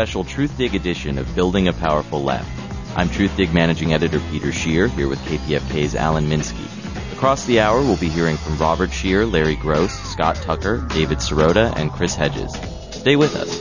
special Truth Dig edition of Building a Powerful Left. I'm Truth Dig Managing Editor Peter Scheer, here with KPFK's Alan Minsky. Across the hour, we'll be hearing from Robert Scheer, Larry Gross, Scott Tucker, David Sirota, and Chris Hedges. Stay with us.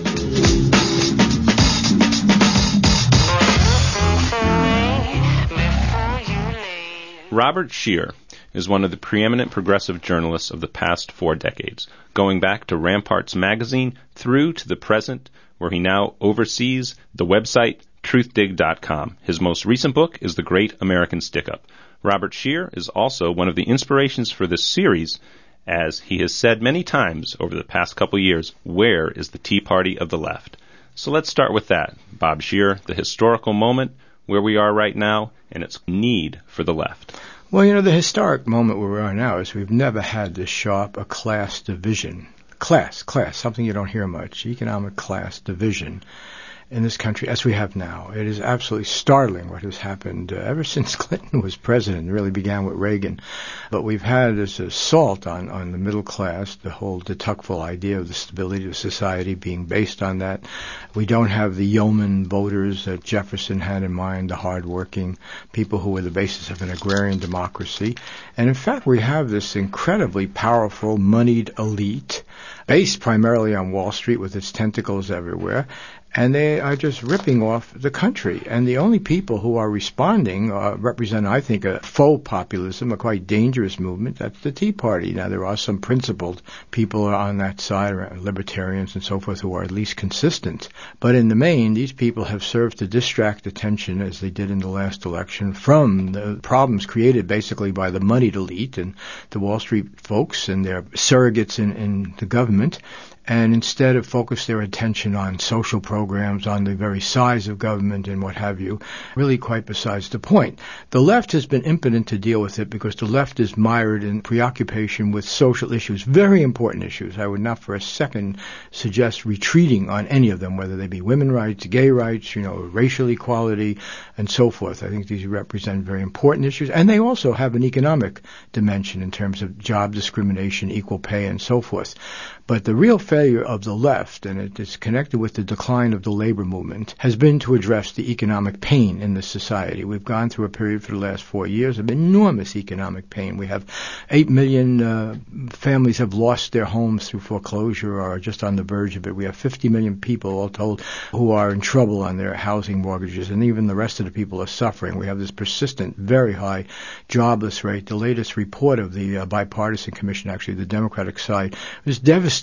Robert Scheer is one of the preeminent progressive journalists of the past 4 decades, going back to Ramparts magazine through to the present, where he now oversees the website truthdig.com. His most recent book is The Great American Stick-Up. Robert Scheer is also one of the inspirations for this series, as he has said many times over the past couple years, where is the Tea Party of the left? So let's start with that. Bob Scheer, the historical moment, where we are right now, and its need for the left. Well, you know, the historic moment where we are now is we've never had this sharp a class division. Class, something you don't hear much, economic class division in this country as we have now. It is absolutely startling what has happened ever since Clinton was president. It really began with Reagan. But we've had this assault on the middle class, the whole de Tocqueville idea of the stability of society being based on that. We don't have the yeoman voters that Jefferson had in mind, the hardworking people who were the basis of an agrarian democracy. And in fact, we have this incredibly powerful, moneyed elite based primarily on Wall Street with its tentacles everywhere. And they are just ripping off the country. And the only people who are responding represent, I think, a faux populism, a quite dangerous movement. That's the Tea Party. Now, there are some principled people on that side, libertarians and so forth, who are at least consistent. But in the main, these people have served to distract attention, as they did in the last election, from the problems created basically by the moneyed elite and the Wall Street folks and their surrogates in the government, and instead have focused their attention on social programs, on the very size of government and what have you, really quite besides the point. The left has been impotent to deal with it because the left is mired in preoccupation with social issues, very important issues. I would not for a second suggest retreating on any of them, whether they be women's rights, gay rights, racial equality, and so forth. I think these represent very important issues, and they also have an economic dimension in terms of job discrimination, equal pay, and so forth. But the real failure of the left, and it is connected with the decline of the labor movement, has been to address the economic pain in this society. We've gone through a period for the last 4 years of enormous economic pain. We have 8 million families have lost their homes through foreclosure or are just on the verge of it. We have 50 million people, all told, who are in trouble on their housing mortgages, and even the rest of the people are suffering. We have this persistent, very high jobless rate. The latest report of the bipartisan commission, actually the Democratic side, was devastating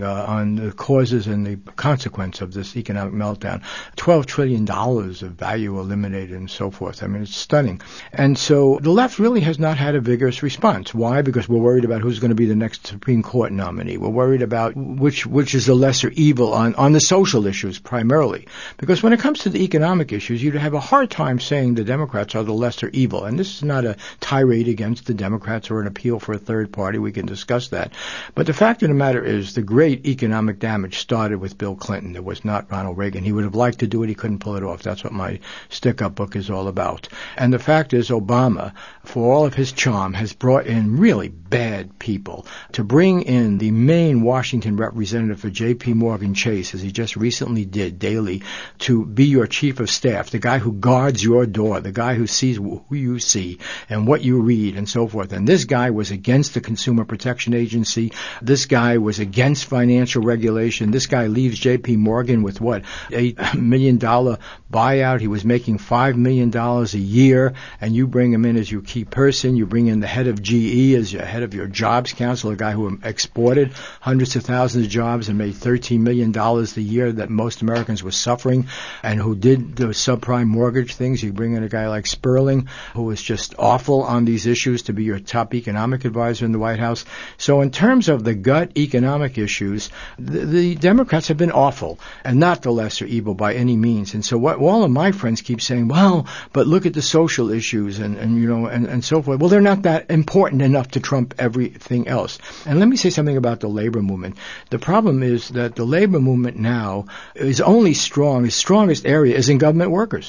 on the causes and the consequence of this economic meltdown. $12 trillion of value eliminated and so forth. I mean, it's stunning. And so the left really has not had a vigorous response. Why? Because we're worried about who's going to be the next Supreme Court nominee. We're worried about which is the lesser evil on the social issues primarily. Because when it comes to the economic issues, you'd have a hard time saying the Democrats are the lesser evil. And this is not a tirade against the Democrats or an appeal for a third party. We can discuss that. But the fact of the matter is the great economic damage started with Bill Clinton. It was not Ronald Reagan. He would have liked to do it. He couldn't pull it off. That's what my stick-up book is all about. And the fact is Obama, for all of his charm, has brought in really bad people to bring in the main Washington representative for J.P. Morgan Chase, as he just recently did, Daley, to be your chief of staff, the guy who guards your door, the guy who sees who you see and what you read and so forth. And this guy was against the Consumer Protection Agency. This guy was against financial regulation. This guy leaves J.P. Morgan with $8 million buyout. He was making $5 million a year, and you bring him in as your key person. You bring in the head of GE as your head of your jobs council, a guy who exported hundreds of thousands of jobs and made $13 million a year that most Americans were suffering, and who did the subprime mortgage things. You bring in a guy like Sperling, who was just awful on these issues, to be your top economic advisor in the White House. So in terms of the gut economic issues, the Democrats have been awful and not the lesser evil by any means. And so what all of my friends keep saying, well, but look at the social issues and so forth. Well, they're not that important enough to trump everything else. And let me say something about the labor movement. The problem is that the labor movement now is only strong, its strongest area is in government workers.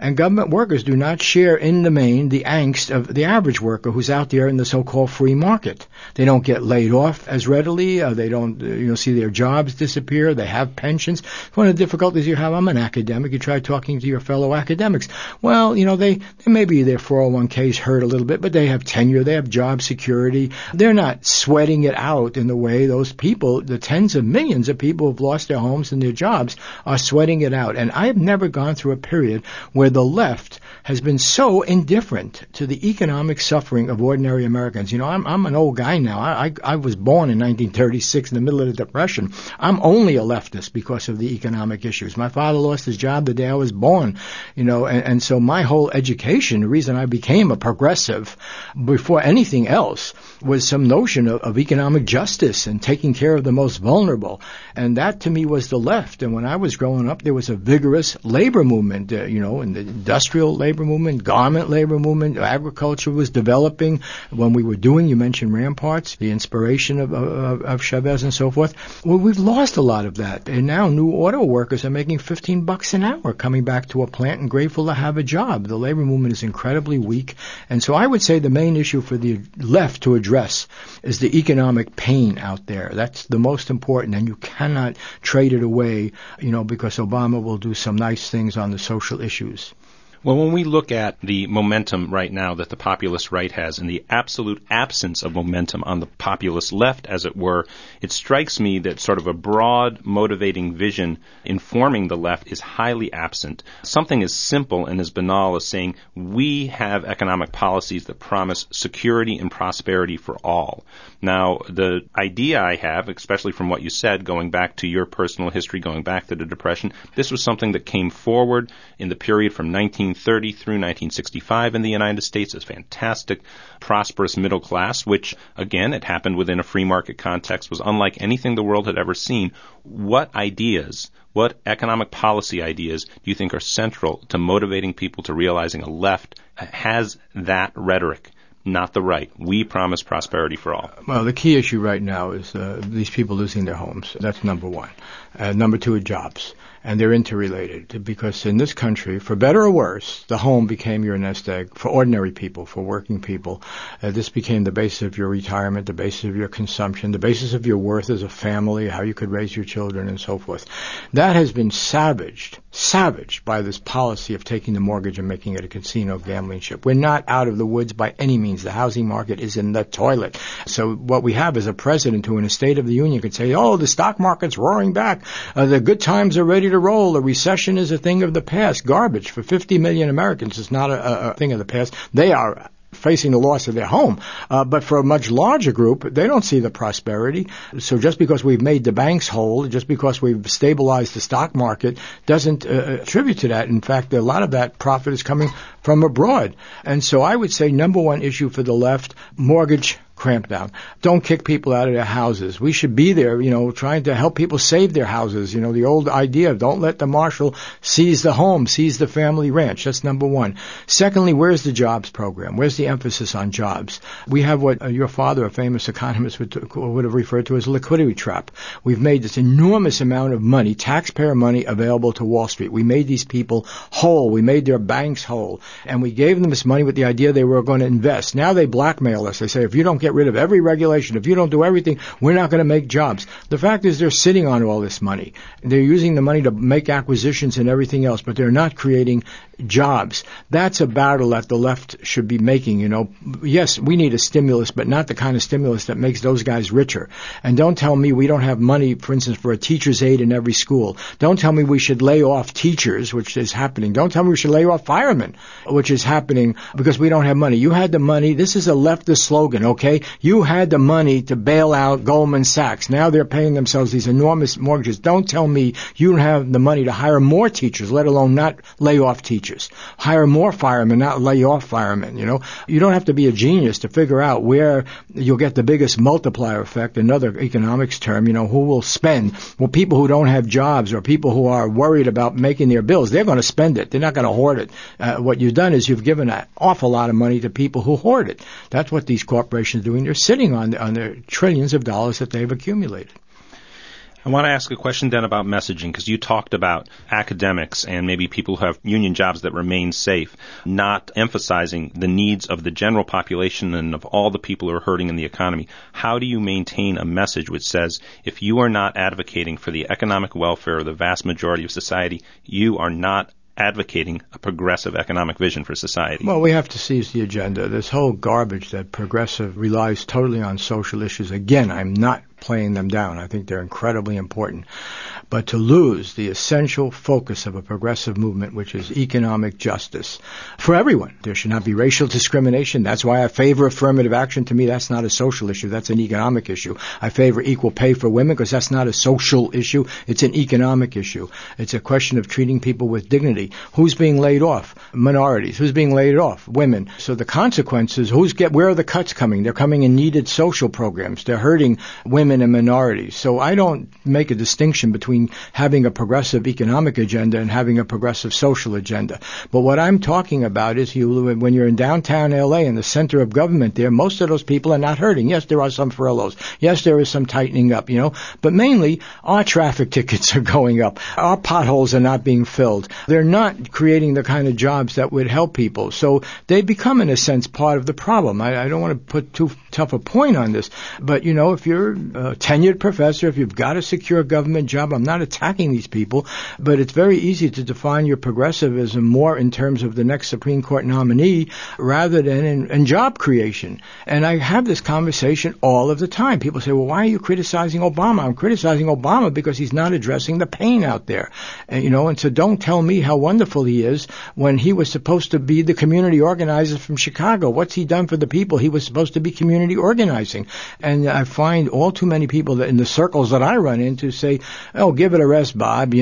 And government workers do not share in the main the angst of the average worker who's out there in the so-called free market. They don't get laid off as readily. They don't see their jobs disappear. They have pensions. One of the difficulties you have, I'm an academic. You try talking to your fellow academics. Well, they maybe their 401ks hurt a little bit, but they have tenure. They have job security. They're not sweating it out in the way those people, the tens of millions of people who've lost their homes and their jobs, are sweating it out. And I have never gone through a period where the left has been so indifferent to the economic suffering of ordinary Americans. I'm an old guy now. I was born in 1936 in the middle of the Depression. I'm only a leftist because of the economic issues. My father lost his job the day I was born, and so my whole education, the reason I became a progressive before anything else, was some notion of economic justice and taking care of the most vulnerable. And that to me was the left. And when I was growing up, there was a vigorous labor movement, in the industrial labor movement, garment labor movement, agriculture was developing. When we were doing, you mentioned ramparts, the inspiration of Chavez and so forth. Well, we've lost a lot of that. And now new auto workers are making $15 an hour coming back to a plant and grateful to have a job. The labor movement is incredibly weak. And so I would say the main issue for the left to address is the economic pain out there. That's the most important, and you cannot trade it away, because Obama will do some nice things on the social issues. Well, when we look at the momentum right now that the populist right has and the absolute absence of momentum on the populist left, as it were, it strikes me that sort of a broad, motivating vision informing the left is highly absent. Something as simple and as banal as saying we have economic policies that promise security and prosperity for all. Now, the idea I have, especially from what you said, going back to your personal history, going back to the Depression, this was something that came forward in the period from 1930 through 1965 in the United States, as fantastic, prosperous middle class, which, again, it happened within a free market context, was unlike anything the world had ever seen. What ideas, what economic policy ideas do you think are central to motivating people to realizing a left has that rhetoric? Not the right. We promise prosperity for all. Well, the key issue right now is these people losing their homes. That's number one. Number two are jobs. And they're interrelated because in this country, for better or worse, the home became your nest egg for ordinary people, for working people. This became the basis of your retirement, the basis of your consumption, the basis of your worth as a family, how you could raise your children and so forth. That has been savaged by this policy of taking the mortgage and making it a casino gambling ship. We're not out of the woods by any means. The housing market is in the toilet. So what we have is a president who in a State of the Union could say, the stock market's roaring back. The good times are ready to roll. A recession is a thing of the past. Garbage. For 50 million Americans, it's not a thing of the past. They are facing the loss of their home. But for a much larger group, they don't see the prosperity. So just because we've made the banks whole, just because we've stabilized the stock market, doesn't attribute to that. In fact, a lot of that profit is coming from abroad. And so I would say number one issue for the left, mortgage crampdown. Don't kick people out of their houses. We should be there, trying to help people save their houses. The old idea of don't let the marshal seize the home, seize the family ranch. That's number one. Secondly, where's the jobs program? Where's the emphasis on jobs? We have what your father, a famous economist, would have referred to as a liquidity trap. We've made this enormous amount of money, taxpayer money, available to Wall Street. We made these people whole. We made their banks whole. And we gave them this money with the idea they were going to invest. Now they blackmail us. They say, if you don't get rid of every regulation, if you don't do everything, we're not going to make jobs. The fact is they're sitting on all this money. They're using the money to make acquisitions and everything else, but they're not creating jobs. That's a battle that the left should be making. Yes, we need a stimulus, but not the kind of stimulus that makes those guys richer. And don't tell me we don't have money, for instance, for a teacher's aide in every school. Don't tell me we should lay off teachers, which is happening. Don't tell me we should lay off firemen, which is happening because we don't have money. You had the money. This is a leftist slogan, okay? You had the money to bail out Goldman Sachs. Now they're paying themselves these enormous mortgages. Don't tell me you don't have the money to hire more teachers, let alone not lay off teachers. Hire more firemen, not lay off firemen, You don't have to be a genius to figure out where you'll get the biggest multiplier effect, another economics term, who will spend. Well, people who don't have jobs or people who are worried about making their bills, they're going to spend it. They're not going to hoard it. What you've done is you've given an awful lot of money to people who hoard it. That's what these corporations are doing. They're sitting on their trillions of dollars that they've accumulated. I want to ask a question then about messaging, because you talked about academics and maybe people who have union jobs that remain safe, not emphasizing the needs of the general population and of all the people who are hurting in the economy. How do you maintain a message which says if you are not advocating for the economic welfare of the vast majority of society, you are not advocating a progressive economic vision for society? Well, we have to seize the agenda. This whole garbage that progressive relies totally on social issues. Again, I'm not playing them down. I think they're incredibly important. But to lose the essential focus of a progressive movement, which is economic justice for everyone. There should not be racial discrimination. That's why I favor affirmative action. To me, that's not a social issue. That's an economic issue. I favor equal pay for women because that's not a social issue. It's an economic issue. It's a question of treating people with dignity. Who's being laid off? Minorities. Who's being laid off? Women. So the consequences, where are the cuts coming? They're coming in needed social programs. They're hurting women and minorities. So I don't make a distinction between having a progressive economic agenda and having a progressive social agenda. But what I'm talking about is when you're in downtown L.A. in the center of government there, most of those people are not hurting. Yes, there are some furloughs. Yes, there is some tightening up, But mainly, our traffic tickets are going up. Our potholes are not being filled. They're not creating the kind of jobs that would help people. So they become, in a sense, part of the problem. I don't want to put too tough a point on this. But, if you're a tenured professor, if you've got a secure government job, I'm not attacking these people, but it's very easy to define your progressivism more in terms of the next Supreme Court nominee rather than in job creation. And I have this conversation all of the time. People say, well, why are you criticizing Obama? I'm criticizing Obama because he's not addressing the pain out there. And so don't tell me how wonderful he is when he was supposed to be the community organizer from Chicago. What's he done for the people? He was supposed to be community organizing. And I find all too many people that in the circles that I run into say, oh, give it a rest, Bob.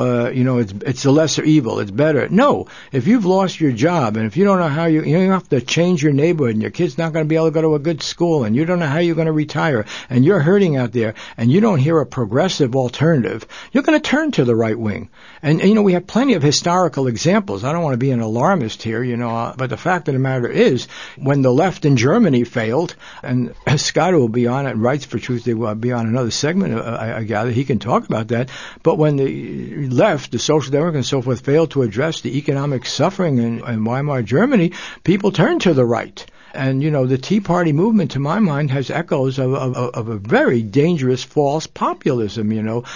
It's a lesser evil. It's better. No, if you've lost your job and if you don't know how you have to change your neighborhood and your kid's not going to be able to go to a good school and you don't know how you're going to retire and you're hurting out there and you don't hear a progressive alternative, you're going to turn to the right wing. And we have plenty of historical examples. I don't want to be an alarmist here, but the fact of the matter is when the left in Germany failed, and Scott will be on it, Rights for Truth, they will be on another segment, I gather, he can talk about that. But when the left, the Social Democrats and so forth, failed to address the economic suffering in Weimar Germany, people turned to the right. And, the Tea Party movement, to my mind, has echoes of a very dangerous false populism,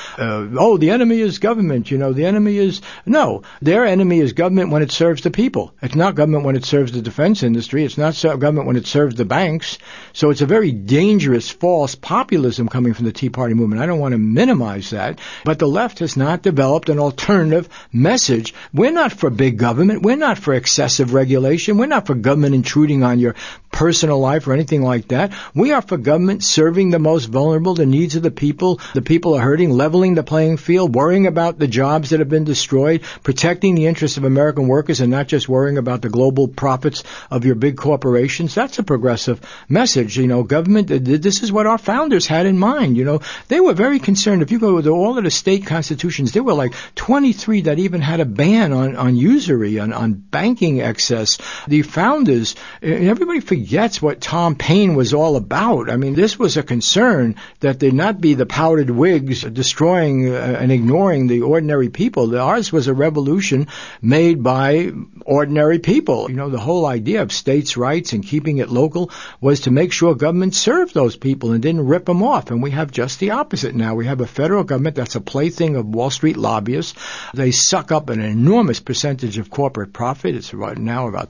the enemy is government, the enemy is... No, their enemy is government when it serves the people. It's not government when it serves the defense industry. It's not government when it serves the banks. So it's a very dangerous false populism coming from the Tea Party movement. I don't want to minimize that. But the left has not developed an alternative message. We're not for big government. We're not for excessive regulation. We're not for government intruding on your personal life or anything like that. We are for government serving the most vulnerable, the needs of the people. The people are hurting, leveling the playing field, worrying about the jobs that have been destroyed, protecting the interests of American workers and not just worrying about the global profits of your big corporations. That's a progressive message. Government, this is what our founders had in mind. They were very concerned. If you go to all of the state constitutions, there were like 23 that even had a ban on usury, on banking excess. The founders, everybody forgets what Tom Paine was all about. I mean, this was a concern that there not be the powdered wigs destroying and ignoring the ordinary people. Ours was a revolution made by ordinary people. The whole idea of states' rights and keeping it local was to make sure government served those people and didn't rip them off. And we have just the opposite now. We have a federal government that's a plaything of Wall Street lobbyists. They suck up an enormous percentage of corporate profit. It's right now about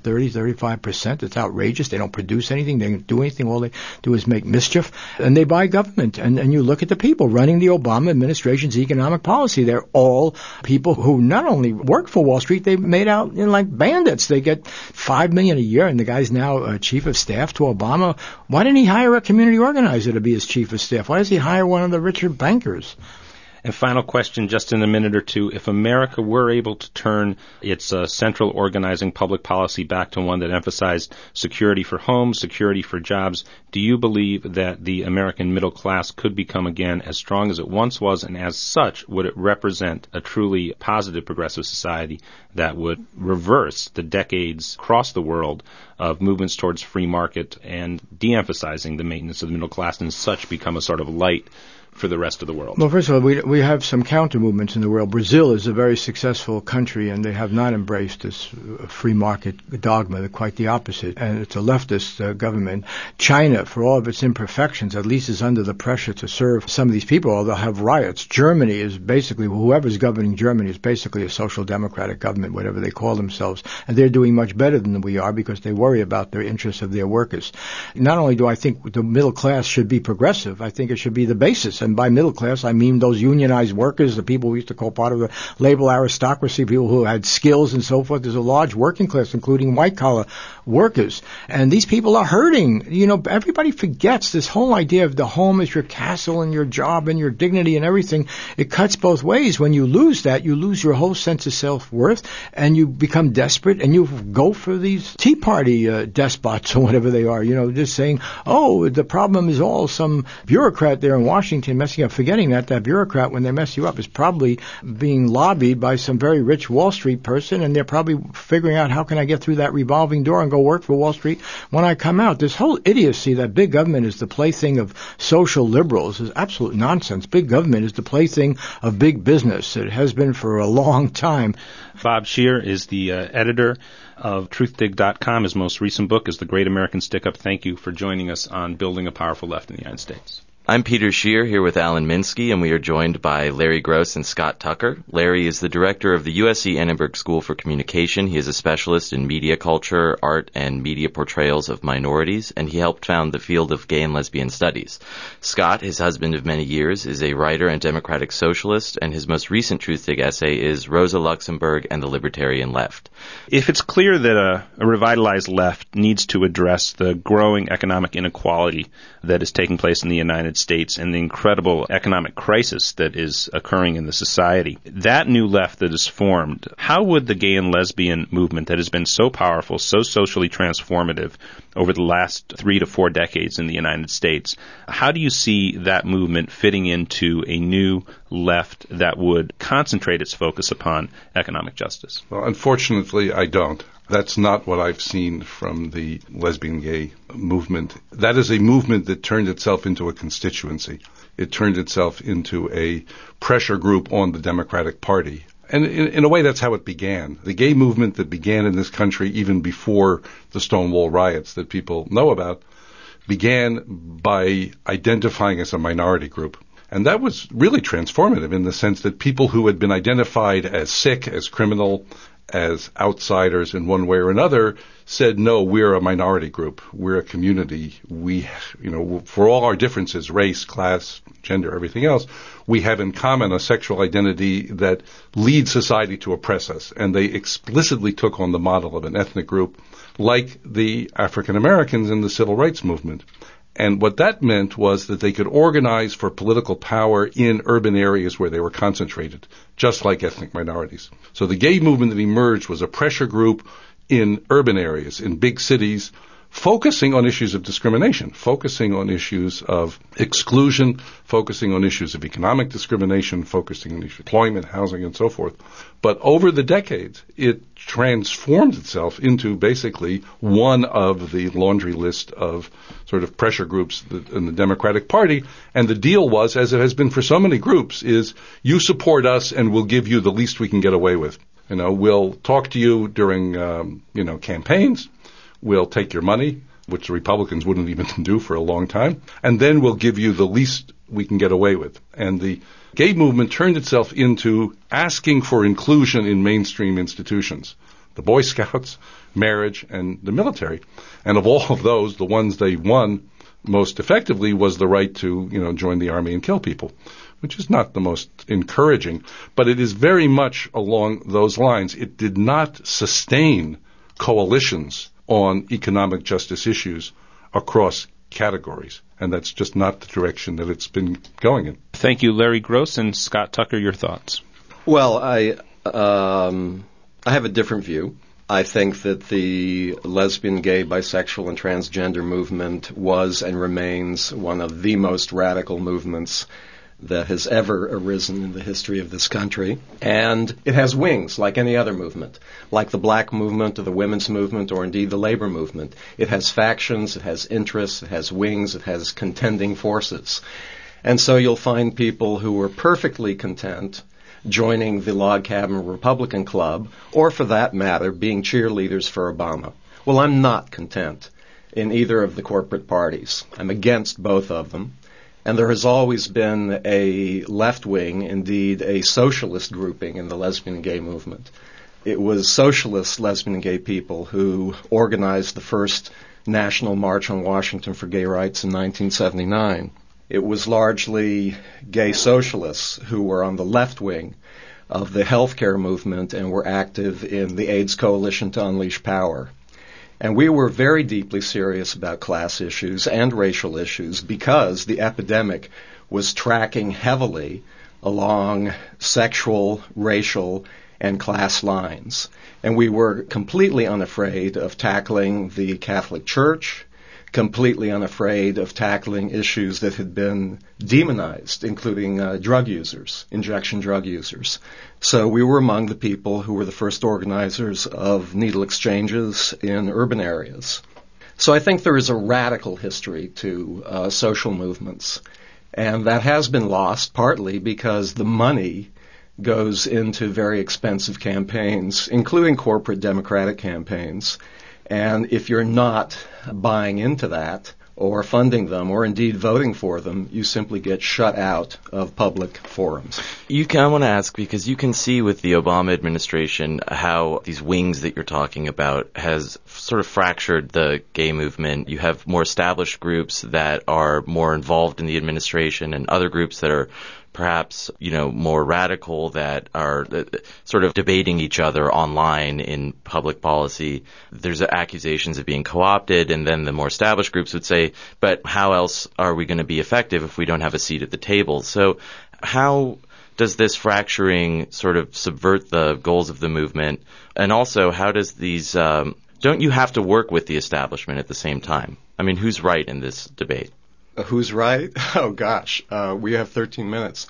35%. It's outrageous. They don't produce anything. They don't do anything. All they do is make mischief. And they buy government. And you look at the people running the Obama administration's economic policy. They're all people who not only work for Wall Street, they've made out like bandits. They get $5 million a year, and the guy's now chief of staff to Obama. Why didn't he hire a community organizer to be his chief of staff? Why does he hire one of the richer bankers? And final question, just in a minute or two. If America were able to turn its central organizing public policy back to one that emphasized security for homes, security for jobs, do you believe that the American middle class could become again as strong as it once was, and as such, would it represent a truly positive progressive society that would reverse the decades across the world of movements towards free market and de-emphasizing the maintenance of the middle class, and as such become a sort of light for the rest of the world? Well, first of all, we have some counter movements in the world. Brazil is a very successful country, and they have not embraced this free market dogma. They're quite the opposite, and it's a leftist government. China, for all of its imperfections, at least is under the pressure to serve some of these people, or they'll have riots. Germany is basically, whoever's governing Germany is basically a social democratic government, whatever they call themselves, and they're doing much better than we are because they worry about the interests of their workers. Not only do I think the middle class should be progressive, I think it should be the basis. And by middle class, I mean those unionized workers, the people we used to call part of the labor aristocracy, people who had skills and so forth. There's a large working class, including white-collar workers. And these people are hurting. You know, everybody forgets this whole idea of the home is your castle and your job and your dignity and everything. It cuts both ways. When you lose that, you lose your whole sense of self-worth, and you become desperate, and you go for these Tea Party despots or whatever they are, you know, just saying, oh, the problem is all some bureaucrat there in Washington messing up, forgetting that bureaucrat, when they mess you up, is probably being lobbied by some very rich Wall Street person, and they're probably figuring out how can I get through that revolving door and go work for Wall Street when I come out. This whole idiocy that big government is the plaything of social liberals is absolute nonsense. Big government is the plaything of big business. It has been for a long time. Bob Scheer is the editor of TruthDig.com. His most recent book is The Great American Stick-Up. Thank you for joining us on Building a Powerful Left in the United States. I'm Peter Scheer, here with Alan Minsky, and we are joined by Larry Gross and Scott Tucker. Larry is the director of the USC Annenberg School for Communication. He is a specialist in media culture, art, and media portrayals of minorities, and he helped found the field of gay and lesbian studies. Scott, his husband of many years, is a writer and democratic socialist, and his most recent TruthDig essay is Rosa Luxemburg and the Libertarian Left. If it's clear that a revitalized left needs to address the growing economic inequality that is taking place in the United States and the incredible economic crisis that is occurring in the society, that new left that is formed, how would the gay and lesbian movement that has been so powerful, so socially transformative over the last 3 to 4 decades in the United States, how do you see that movement fitting into a new left that would concentrate its focus upon economic justice? Well, unfortunately, I don't. That's not what I've seen from the lesbian-gay movement. That is a movement that turned itself into a constituency. It turned itself into a pressure group on the Democratic Party. And in a way, that's how it began. The gay movement that began in this country even before the Stonewall riots that people know about began by identifying as a minority group. And that was really transformative in the sense that people who had been identified as sick, as criminal, as outsiders in one way or another said, no, we're a minority group. We're a community. We, for all our differences, race, class, gender, everything else, we have in common a sexual identity that leads society to oppress us. And they explicitly took on the model of an ethnic group like the African Americans in the civil rights movement. And what that meant was that they could organize for political power in urban areas where they were concentrated, just like ethnic minorities. So the gay movement that emerged was a pressure group in urban areas, in big cities, focusing on issues of discrimination, focusing on issues of exclusion, focusing on issues of economic discrimination, focusing on issues of employment, housing, and so forth. But over the decades, it transformed itself into basically one of the laundry list of sort of pressure groups in the Democratic Party. And the deal was, as it has been for so many groups, is you support us and we'll give you the least we can get away with. We'll talk to you during, campaigns. We'll take your money, which the Republicans wouldn't even do for a long time, and then we'll give you the least we can get away with. And the gay movement turned itself into asking for inclusion in mainstream institutions, the Boy Scouts, marriage, and the military. And of all of those, the ones they won most effectively was the right to, join the army and kill people, which is not the most encouraging, but it is very much along those lines. It did not sustain coalitions on economic justice issues across categories. And that's just not the direction that it's been going in. Thank you, Larry Gross. And Scott Tucker, your thoughts? Well, I have a different view. I think that the lesbian, gay, bisexual, and transgender movement was and remains one of the most radical movements that has ever arisen in the history of this country. And it has wings, like any other movement, like the black movement or the women's movement or indeed the labor movement. It has factions, it has interests, it has wings, it has contending forces. And so you'll find people who were perfectly content joining the Log Cabin Republican Club, or for that matter, being cheerleaders for Obama. Well, I'm not content in either of the corporate parties. I'm against both of them. And there has always been a left wing, indeed a socialist grouping in the lesbian and gay movement. It was socialist lesbian and gay people who organized the first National March on Washington for Gay Rights in 1979. It was largely gay socialists who were on the left wing of the healthcare movement and were active in the AIDS Coalition to Unleash Power. And we were very deeply serious about class issues and racial issues because the epidemic was tracking heavily along sexual, racial, and class lines. And we were completely unafraid of tackling the Catholic Church, completely unafraid of tackling issues that had been demonized, including drug users, injection drug users. So we were among the people who were the first organizers of needle exchanges in urban areas. So I think there is a radical history to social movements, and that has been lost partly because the money goes into very expensive campaigns, including corporate Democratic campaigns. And if you're not buying into that, or funding them, or indeed voting for them, you simply get shut out of public forums. I want to ask, because you can see with the Obama administration how these wings that you're talking about has sort of fractured the gay movement. You have more established groups that are more involved in the administration and other groups that are perhaps, more radical, that are sort of debating each other online in public policy. There's accusations of being co-opted, and then the more established groups would say, but how else are we going to be effective if we don't have a seat at the table? So how does this fracturing sort of subvert the goals of the movement? And also, how does these, don't you have to work with the establishment at the same time? I mean, who's right in this debate? Who's right? Oh, gosh. We have 13 minutes.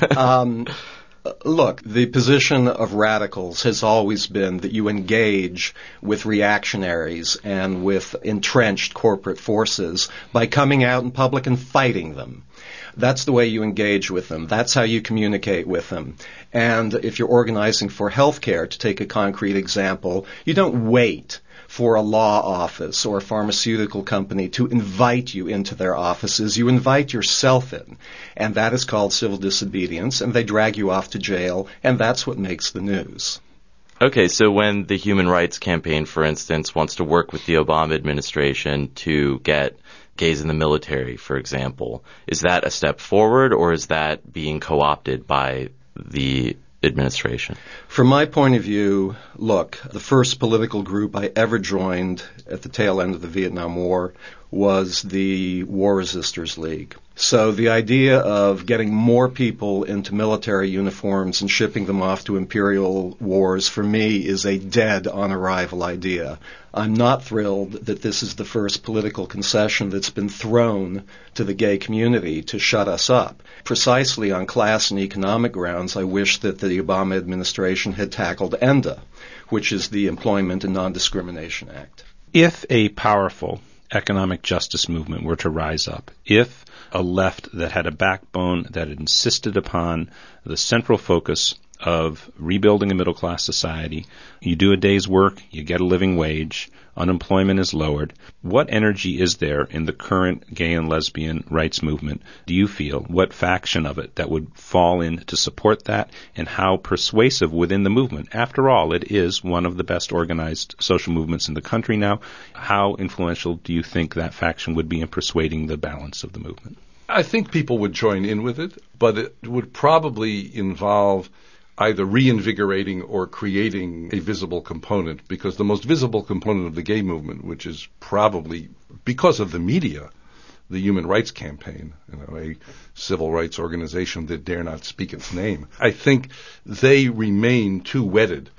Look, the position of radicals has always been that you engage with reactionaries and with entrenched corporate forces by coming out in public and fighting them. That's the way you engage with them. That's how you communicate with them. And if you're organizing for healthcare, to take a concrete example, you don't wait for a law office or a pharmaceutical company to invite you into their offices. You invite yourself in, and that is called civil disobedience, and they drag you off to jail, and that's what makes the news. Okay, so when the Human Rights Campaign, for instance, wants to work with the Obama administration to get gays in the military, for example, is that a step forward, or is that being co-opted by the administration? From my point of view, look, the first political group I ever joined at the tail end of the Vietnam War was the War Resisters League. So the idea of getting more people into military uniforms and shipping them off to imperial wars, for me, is a dead on-arrival idea. I'm not thrilled that this is the first political concession that's been thrown to the gay community to shut us up. Precisely on class and economic grounds, I wish that the Obama administration had tackled ENDA, which is the Employment and Non-Discrimination Act. If a powerful economic justice movement were to rise up, if a left that had a backbone that insisted upon the central focus of rebuilding a middle-class society, you do a day's work, you get a living wage, unemployment is lowered. What energy is there in the current gay and lesbian rights movement, do you feel? What faction of it that would fall in to support that, and how persuasive within the movement? After all, it is one of the best organized social movements in the country now. How influential do you think that faction would be in persuading the balance of the movement? I think people would join in with it, but it would probably involve either reinvigorating or creating a visible component, because the most visible component of the gay movement, which is probably, because of the media, the Human Rights Campaign, a civil rights organization that dare not speak its name, I think they remain too wedded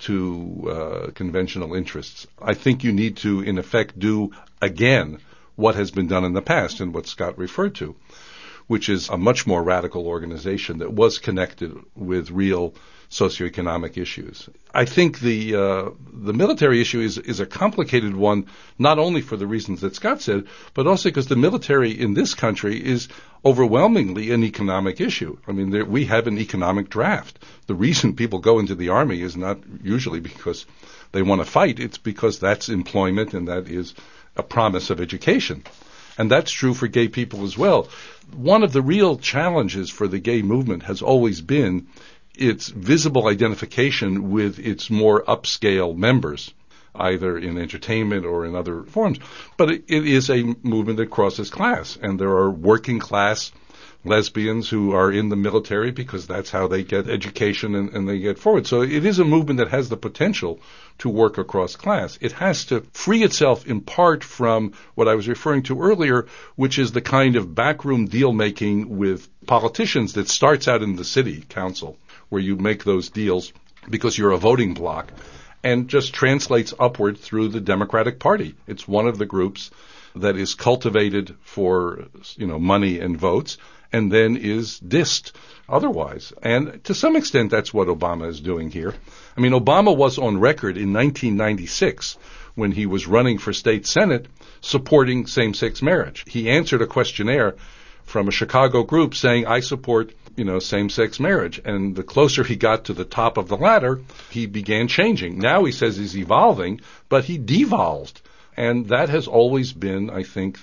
to conventional interests. I think you need to, in effect, do again what has been done in the past and what Scott referred to, which is a much more radical organization that was connected with real socioeconomic issues. I think the military issue is a complicated one, not only for the reasons that Scott said, but also because the military in this country is overwhelmingly an economic issue. I mean, we have an economic draft. The reason people go into the Army is not usually because they want to fight. It's because that's employment and that is a promise of education. And that's true for gay people as well. One of the real challenges for the gay movement has always been its visible identification with its more upscale members, either in entertainment or in other forms. But it is a movement that crosses class, and there are working class lesbians who are in the military because that's how they get education and they get forward. So it is a movement that has the potential to work across class. It has to free itself in part from what I was referring to earlier, which is the kind of backroom deal-making with politicians that starts out in the city council, where you make those deals because you're a voting bloc, and just translates upward through the Democratic Party. It's one of the groups that is cultivated for, money and votes, and then is dissed otherwise. And to some extent, that's what Obama is doing here. I mean, Obama was on record in 1996 when he was running for state senate supporting same-sex marriage. He answered a questionnaire from a Chicago group saying, I support, same-sex marriage. And the closer he got to the top of the ladder, he began changing. Now he says he's evolving, but he devolved. And that has always been, I think,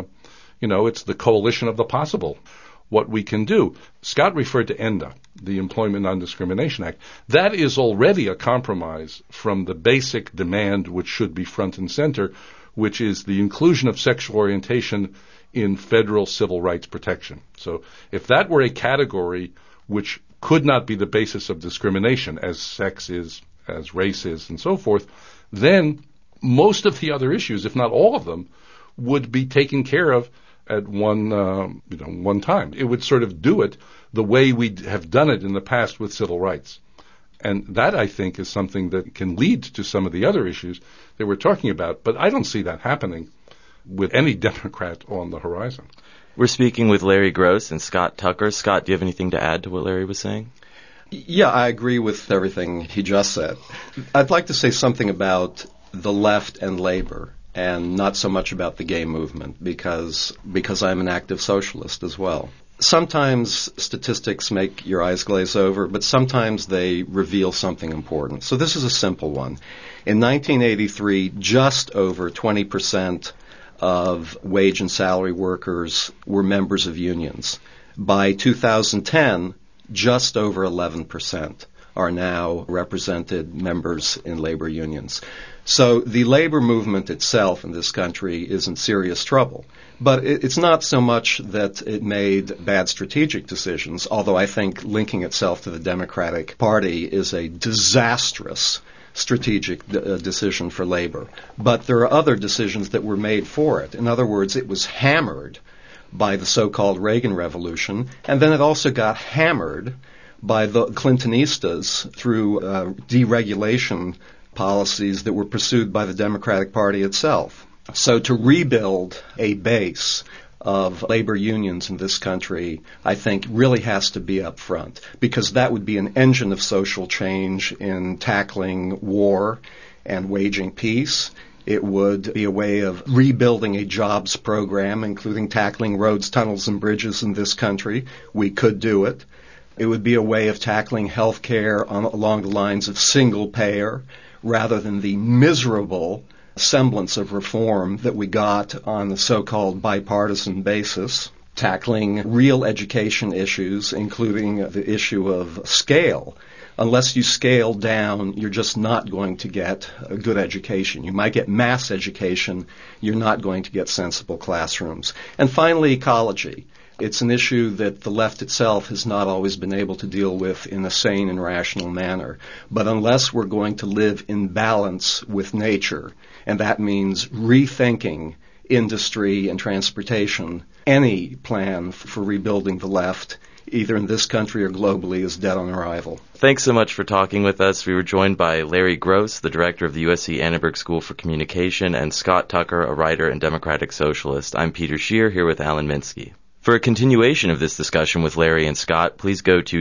it's the coalition of the possible, what we can do. Scott referred to ENDA, the Employment Non-Discrimination Act. That is already a compromise from the basic demand which should be front and center, which is the inclusion of sexual orientation in federal civil rights protection. So if that were a category which could not be the basis of discrimination, as sex is, as race is, and so forth, then most of the other issues, if not all of them, would be taken care of at one time. It would sort of do it the way we have done it in the past with civil rights. And that, I think, is something that can lead to some of the other issues that we're talking about. But I don't see that happening with any Democrat on the horizon. We're speaking with Larry Gross and Scott Tucker. Scott, do you have anything to add to what Larry was saying? Yeah, I agree with everything he just said. I'd like to say something about the left and labor, and not so much about the gay movement, because I'm an active socialist as well. Sometimes statistics make your eyes glaze over, but sometimes they reveal something important. So this is a simple one. In 1983, just over 20% of wage and salary workers were members of unions. By 2010, just over 11% are now represented members in labor unions. So the labor movement itself in this country is in serious trouble. But it's not so much that it made bad strategic decisions, although I think linking itself to the Democratic Party is a disastrous strategic decision for labor. But there are other decisions that were made for it. In other words, it was hammered by the so-called Reagan Revolution, and then it also got hammered by the Clintonistas through deregulation policies that were pursued by the Democratic Party itself. So to rebuild a base of labor unions in this country, I think, really has to be up front, because that would be an engine of social change in tackling war and waging peace. It would be a way of rebuilding a jobs program, including tackling roads, tunnels, and bridges in this country. We could do it. It would be a way of tackling health care along the lines of single payer, rather than the miserable semblance of reform that we got on the so-called bipartisan basis, tackling real education issues, including the issue of scale. Unless you scale down, you're just not going to get a good education. You might get mass education, you're not going to get sensible classrooms. And finally, ecology. It's an issue that the left itself has not always been able to deal with in a sane and rational manner. But unless we're going to live in balance with nature, and that means rethinking industry and transportation, any plan for rebuilding the left, either in this country or globally, is dead on arrival. Thanks so much for talking with us. We were joined by Larry Gross, the director of the USC Annenberg School for Communication, and Scott Tucker, a writer and democratic socialist. I'm Peter Scheer, here with Alan Minsky. For a continuation of this discussion with Larry and Scott, please go to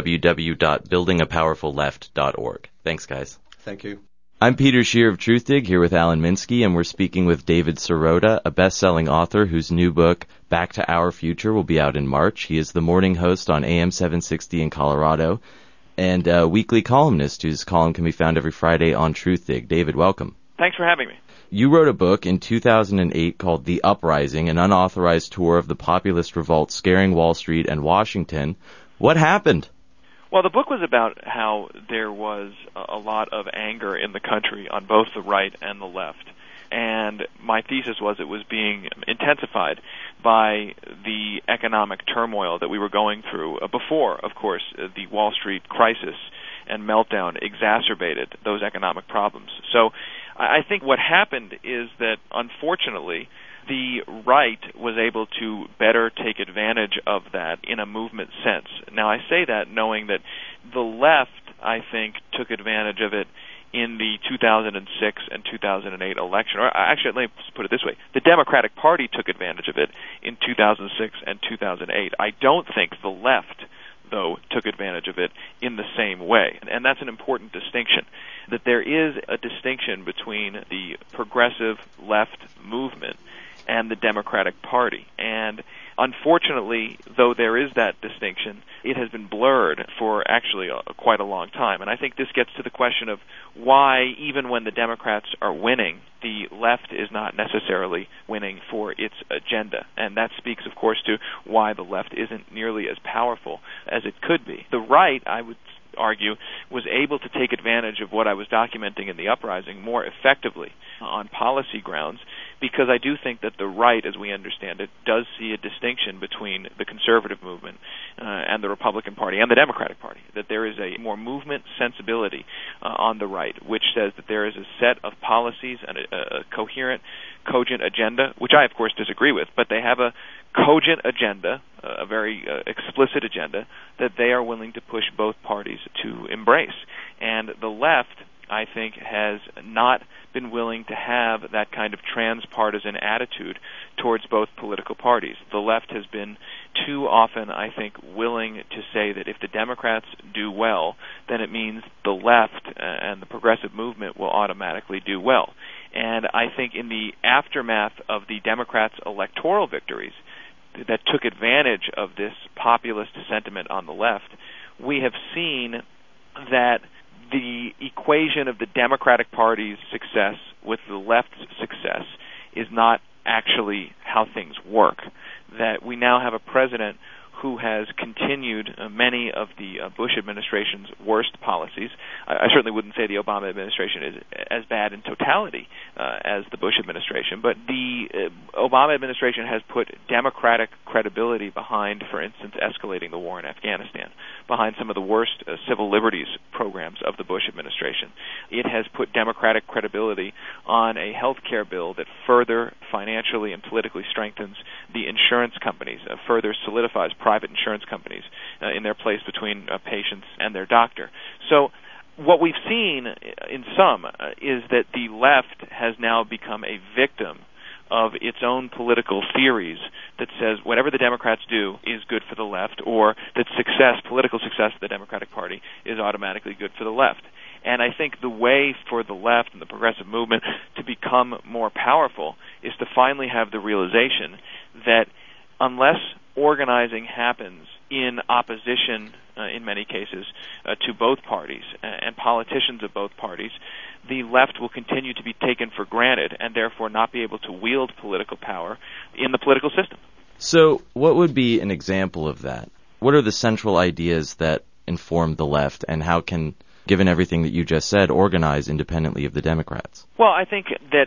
www.buildingapowerfulleft.org. Thanks, guys. Thank you. I'm Peter Scheer of Truthdig, here with Alan Minsky, and we're speaking with David Sirota, a best-selling author whose new book, Back to Our Future, will be out in March. He is the morning host on AM 760 in Colorado, and a weekly columnist whose column can be found every Friday on Truthdig. David, welcome. Thanks for having me. You wrote a book in 2008 called The Uprising, an unauthorized tour of the populist revolt scaring Wall Street and Washington. What happened? Well, the book was about how there was a lot of anger in the country on both the right and the left. And my thesis was it was being intensified by the economic turmoil that we were going through before, of course, the Wall Street crisis and meltdown exacerbated those economic problems. So I think what happened is that, unfortunately, the right was able to better take advantage of that in a movement sense. Now, I say that knowing that the left, I think, took advantage of it in the 2006 and 2008 election. Or actually, let me put it this way. The Democratic Party took advantage of it in 2006 and 2008. I don't think the left, though, took advantage of it in the same way. And that's an important distinction, that there is a distinction between the progressive left movement and the Democratic Party. And unfortunately, though there is that distinction, it has been blurred for actually quite a long time. And I think this gets to the question of why, even when the Democrats are winning, the left is not necessarily winning for its agenda. And that speaks, of course, to why the left isn't nearly as powerful as it could be. The right, I would argue, was able to take advantage of what I was documenting in the Uprising more effectively on policy grounds, because I do think that the right, as we understand it, does see a distinction between the conservative movement and the Republican Party and the Democratic Party, that there is a more movement sensibility on the right, which says that there is a set of policies and a coherent, cogent agenda, which I, of course, disagree with, but they have a cogent agenda, a very explicit agenda, that they are willing to push both parties to embrace. And the left, I think, has not been willing to have that kind of transpartisan attitude towards both political parties. The left has been too often, I think, willing to say that if the Democrats do well, then it means the left and the progressive movement will automatically do well. And I think in the aftermath of the Democrats' electoral victories that took advantage of this populist sentiment on the left, we have seen that the equation of the Democratic Party's success with the left's success is not actually how things work. That we now have a president who has continued many of the Bush administration's worst policies. I certainly wouldn't say the Obama administration is as bad in totality as the Bush administration, but the Obama administration has put Democratic credibility behind, for instance, escalating the war in Afghanistan, behind some of the worst civil liberties programs of the Bush administration. It has put Democratic credibility on a health care bill that further financially and politically strengthens the insurance companies, further solidifies private insurance companies in their place between patients and their doctor. So what we've seen in sum is that the left has now become a victim of its own political theories that says whatever the Democrats do is good for the left, or that political success of the Democratic Party is automatically good for the left. And I think the way for the left and the progressive movement to become more powerful is to finally have the realization that unless organizing happens in opposition, in many cases, to both parties and politicians of both parties, the left will continue to be taken for granted and therefore not be able to wield political power in the political system. So what would be an example of that? What are the central ideas that inform the left, and how can, given everything that you just said, organize independently of the Democrats? Well, I think that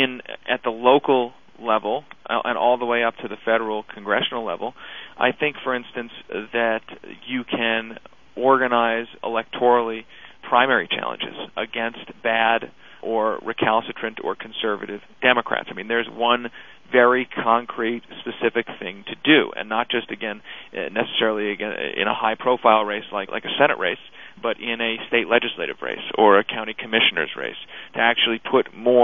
at the local level and all the way up to the federal congressional level, I think, for instance, that you can organize electorally primary challenges against bad or recalcitrant or conservative Democrats. I mean, there's one very concrete, specific thing to do, and not just, necessarily in a high-profile race like a Senate race, but in a state legislative race or a county commissioner's race, to actually put more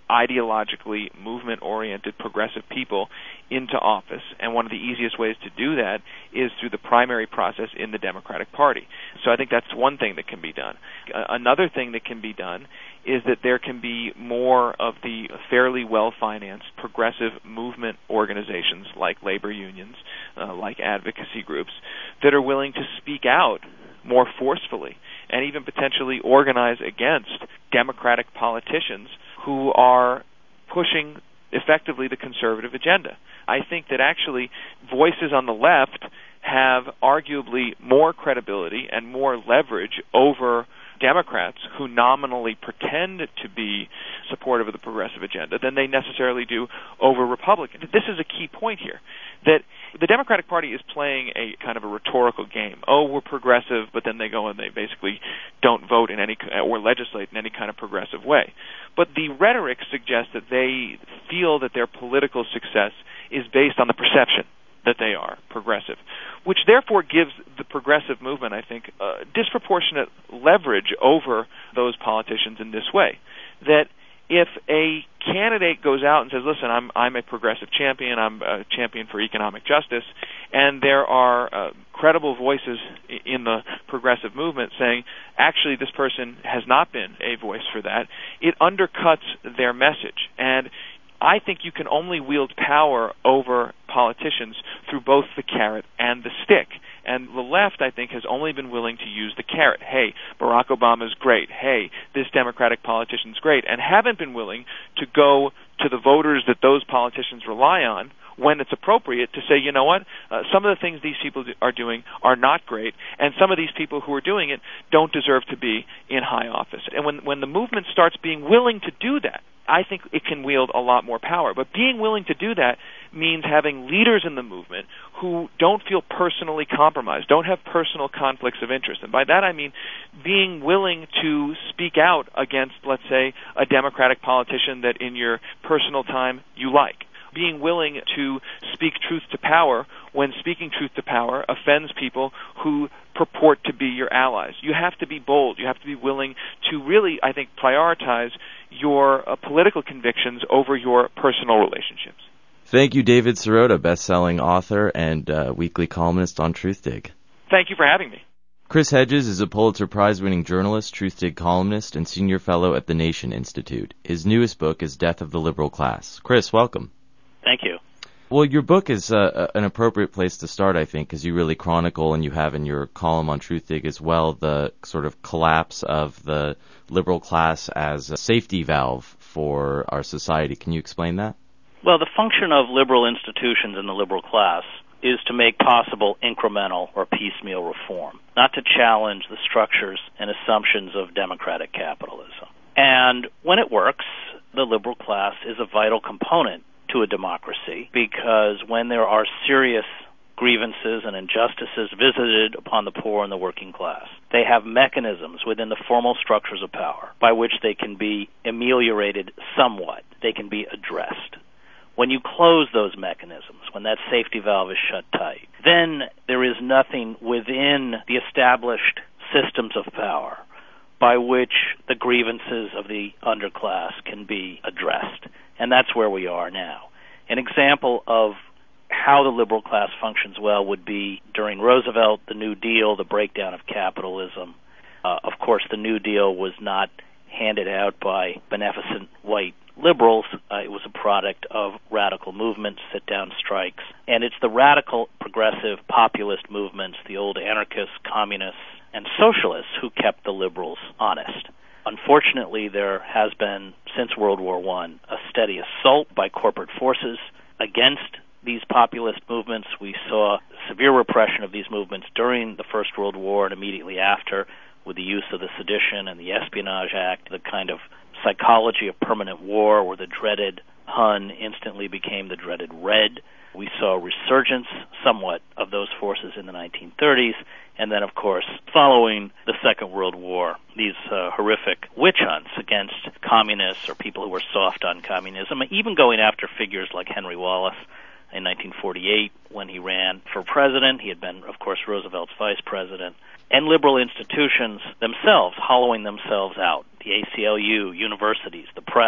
ideologically movement-oriented progressive people into office, and one of the easiest ways to do that is through the primary process in the Democratic Party. So I think that's one thing that can be done. Another thing that can be done is that there can be more of the fairly well-financed progressive movement organizations like labor unions, like advocacy groups, that are willing to speak out more forcefully and even potentially organize against Democratic politicians who are pushing effectively the conservative agenda. I think that actually voices on the left have arguably more credibility and more leverage over Democrats who nominally pretend to be supportive of the progressive agenda than they necessarily do over Republicans. This is a key point here, that the Democratic Party is playing a kind of a rhetorical game. Oh, we're progressive, but then they go and they basically don't vote in any or legislate in any kind of progressive way. But the rhetoric suggests that they feel that their political success is based on the perception that they are progressive, which therefore gives the progressive movement, I think, disproportionate leverage over those politicians in this way. That if a candidate goes out and says, listen, I'm a progressive champion, I'm a champion for economic justice, and there are credible voices in the progressive movement saying, actually, this person has not been a voice for that, it undercuts their message. And I think you can only wield power over politicians through both the carrot and the stick. And the left, I think, has only been willing to use the carrot. Hey, Barack Obama's great. Hey, this Democratic politician's great. And haven't been willing to go to the voters that those politicians rely on when it's appropriate to say, you know what, some of the things these people are doing are not great, and some of these people who are doing it don't deserve to be in high office. And when the movement starts being willing to do that, I think it can wield a lot more power. But being willing to do that means having leaders in the movement who don't feel personally compromised, don't have personal conflicts of interest. And by that I mean being willing to speak out against, let's say, a Democratic politician that in your personal time you like. Being willing to speak truth to power when speaking truth to power offends people who purport to be your allies. You have to be bold. You have to be willing to really, I think, prioritize your political convictions over your personal relationships. Thank you, David Sirota, best-selling author and weekly columnist on Truthdig. Thank you for having me. Chris Hedges is a Pulitzer Prize-winning journalist, Truthdig columnist, and senior fellow at the Nation Institute. His newest book is Death of the Liberal Class. Chris, welcome. Thank you. Well, your book is an appropriate place to start, I think, because you really chronicle, and you have in your column on Truthdig as well, the sort of collapse of the liberal class as a safety valve for our society. Can you explain that? Well, the function of liberal institutions in the liberal class is to make possible incremental or piecemeal reform, not to challenge the structures and assumptions of democratic capitalism. And when it works, the liberal class is a vital component to a democracy, because when there are serious grievances and injustices visited upon the poor and the working class, they have mechanisms within the formal structures of power by which they can be ameliorated somewhat. They can be addressed. When you close those mechanisms, when that safety valve is shut tight, then there is nothing within the established systems of power by which the grievances of the underclass can be addressed. And that's where we are now. An example of how the liberal class functions well would be during Roosevelt, the New Deal, the breakdown of capitalism. Of course, the New Deal was not handed out by beneficent white liberals. It was a product of radical movements, sit-down strikes. And it's the radical, progressive, populist movements, the old anarchists, communists, and socialists who kept the liberals honest. Unfortunately, there has been, since World War I, a steady assault by corporate forces against these populist movements. We saw severe repression of these movements during the First World War and immediately after, with the use of the Sedition and the Espionage Act, the kind of psychology of permanent war where the dreaded Hun instantly became the dreaded Red. We saw a resurgence somewhat of those forces in the 1930s, and then, of course, following the Second World War, these horrific witch hunts against communists or people who were soft on communism, even going after figures like Henry Wallace in 1948 when he ran for president. He had been, of course, Roosevelt's vice president. And liberal institutions themselves hollowing themselves out, the ACLU, universities, the press,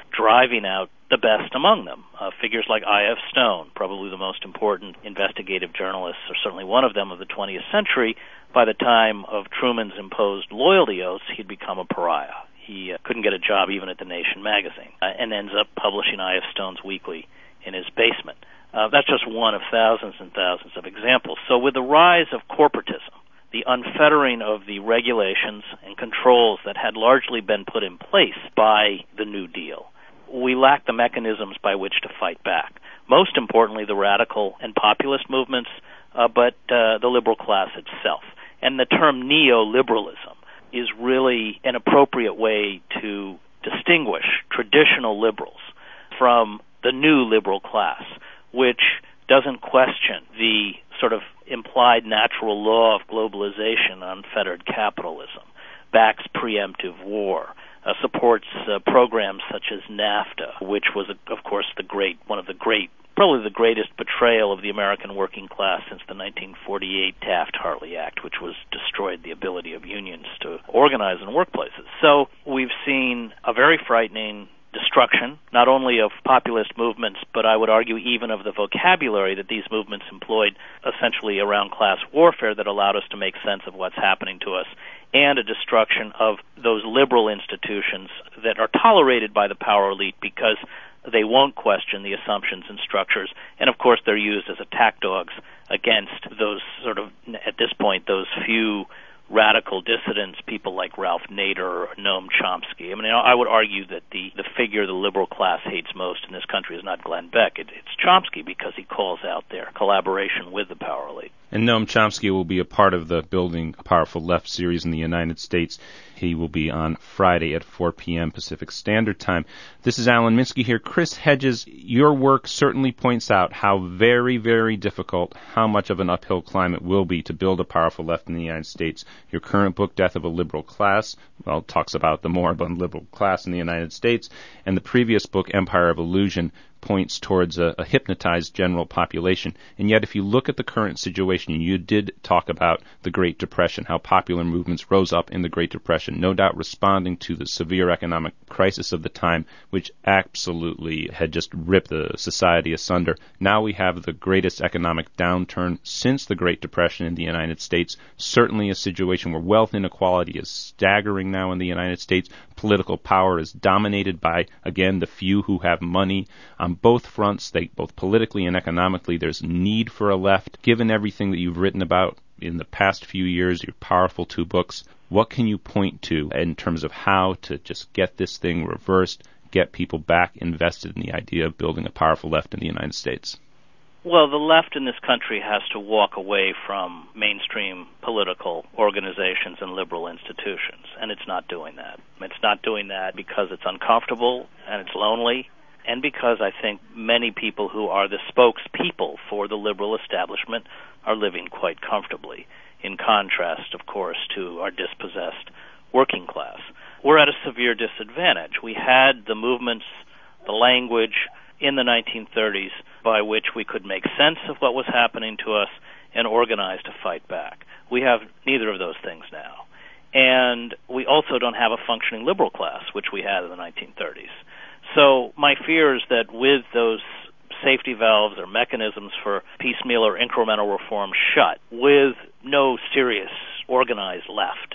driving out the best among them. Figures like I.F. Stone, probably the most important investigative journalists, or certainly one of them of the 20th century. By the time of Truman's imposed loyalty oaths, he'd become a pariah. He couldn't get a job even at The Nation magazine, and ends up publishing I.F. Stone's weekly in his basement. That's just one of thousands and thousands of examples. So with the rise of corporatism, the unfettering of the regulations and controls that had largely been put in place by the New Deal, we lack the mechanisms by which to fight back. Most importantly, the radical and populist movements, but the liberal class itself. And the term neoliberalism is really an appropriate way to distinguish traditional liberals from the new liberal class, which doesn't question the sort of implied natural law of globalization, unfettered capitalism, backs preemptive war, supports programs such as NAFTA, which was, of course, probably the greatest betrayal of the American working class since the 1948 Taft-Hartley Act, which destroyed the ability of unions to organize in workplaces. So we've seen a very frightening destruction, not only of populist movements, but I would argue even of the vocabulary that these movements employed essentially around class warfare that allowed us to make sense of what's happening to us, and a destruction of those liberal institutions that are tolerated by the power elite because they won't question the assumptions and structures, and of course they're used as attack dogs against those sort of, at this point, those few radical dissidents, people like Ralph Nader or Noam Chomsky. I mean, I would argue that the figure the liberal class hates most in this country is not Glenn Beck. It's Chomsky, because he calls out their collaboration with the power elite. And Noam Chomsky will be a part of the Building a Powerful Left series in the United States. He will be on Friday at 4 p.m. Pacific Standard Time. This is Alan Minsky here. Chris Hedges, your work certainly points out how very, very difficult, how much of an uphill climb it will be to build a powerful left in the United States. Your current book, Death of a Liberal Class, talks about the moribund liberal class in the United States. And the previous book, Empire of Illusion, points towards a hypnotized general population. And yet, if you look at the current situation, you did talk about the Great Depression, how popular movements rose up in the Great Depression, no doubt responding to the severe economic crisis of the time, which absolutely had just ripped the society asunder. Now we have the greatest economic downturn since the Great Depression in the United States, certainly a situation where wealth inequality is staggering now in the United States. Political power is dominated by, again, the few who have money. On both fronts, both politically and economically, there's need for a left. Given everything that you've written about in the past few years, your powerful 2 books, what can you point to in terms of how to just get this thing reversed, get people back invested in the idea of building a powerful left in the United States? Well, the left in this country has to walk away from mainstream political organizations and liberal institutions, and it's not doing that. It's not doing that because it's uncomfortable and it's lonely, and because I think many people who are the spokespeople for the liberal establishment are living quite comfortably, in contrast, of course, to our dispossessed working class. We're at a severe disadvantage. We had the movements, the language in the 1930s by which we could make sense of what was happening to us and organize to fight back. We have neither of those things now. And we also don't have a functioning liberal class, which we had in the 1930s. So my fear is that with those safety valves or mechanisms for piecemeal or incremental reform shut, with no serious organized left,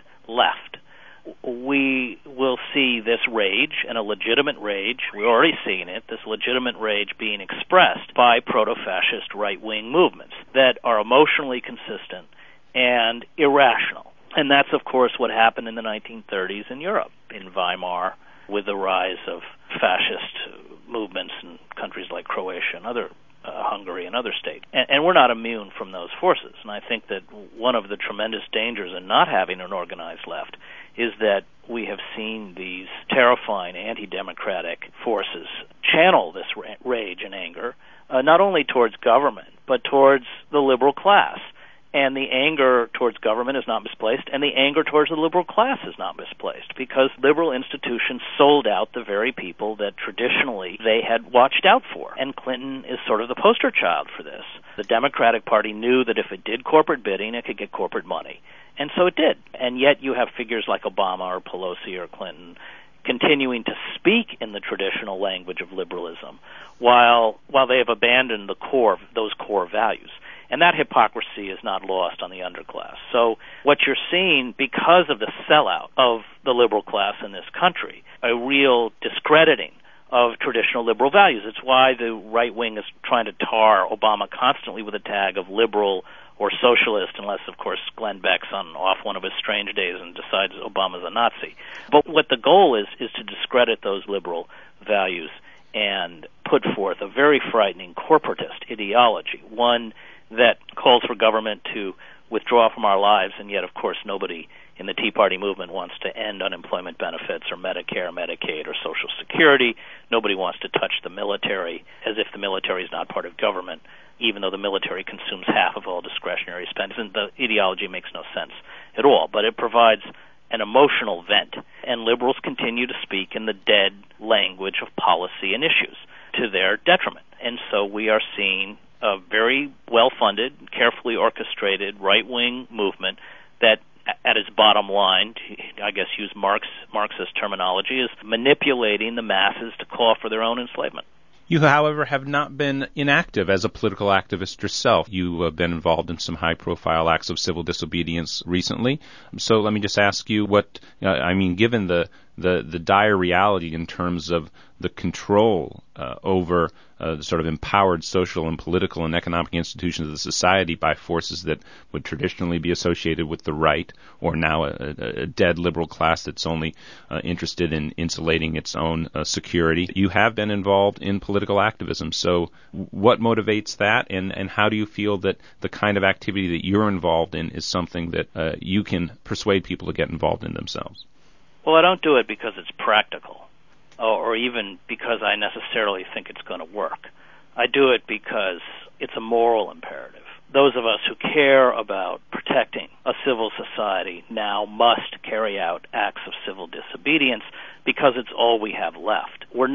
we will see this rage, and a legitimate rage, we're already seeing it, this legitimate rage being expressed by proto-fascist right-wing movements that are emotionally consistent and irrational. And that's, of course, what happened in the 1930s in Europe, in Weimar, with the rise of fascist movements in countries like Croatia and Hungary and other states. And we're not immune from those forces. And I think that one of the tremendous dangers in not having an organized left is that we have seen these terrifying anti-democratic forces channel this rage and anger, not only towards government, but towards the liberal class. And the anger towards government is not misplaced, and the anger towards the liberal class is not misplaced, because liberal institutions sold out the very people that traditionally they had watched out for. And Clinton is sort of the poster child for this. The Democratic Party knew that if it did corporate bidding, it could get corporate money. And so it did. And yet you have figures like Obama or Pelosi or Clinton continuing to speak in the traditional language of liberalism while they have abandoned those core values. And that hypocrisy is not lost on the underclass. So what you're seeing, because of the sellout of the liberal class in this country, a real discrediting of traditional liberal values. It's why the right wing is trying to tar Obama constantly with a tag of liberal or socialist, unless, of course, Glenn Beck's off one of his strange days and decides Obama's a Nazi. But what the goal is to discredit those liberal values and put forth a very frightening corporatist ideology, one that calls for government to withdraw from our lives, and yet, of course, nobody in the Tea Party movement wants to end unemployment benefits or Medicare, Medicaid, or Social Security. Nobody wants to touch the military, as if the military is not part of government, even though the military consumes half of all discretionary spending. And the ideology makes no sense at all, but it provides an emotional vent, and liberals continue to speak in the dead language of policy and issues to their detriment. And so we are seeing a very well-funded, carefully orchestrated right-wing movement that, at its bottom line, I guess use Marxist terminology, is manipulating the masses to call for their own enslavement. You, however, have not been inactive as a political activist yourself. You have been involved in some high-profile acts of civil disobedience recently. So let me just ask you given the dire reality in terms of the control over the sort of empowered social and political and economic institutions of the society by forces that would traditionally be associated with the right, or now a dead liberal class that's only interested in insulating its own security. You have been involved in political activism. So what motivates that, and how do you feel that the kind of activity that you're involved in is something that you can persuade people to get involved in themselves? Well, I don't do it because it's practical, or even because I necessarily think it's going to work. I do it because it's a moral imperative. Those of us who care about protecting a civil society now must carry out acts of civil disobedience because it's all we have left. We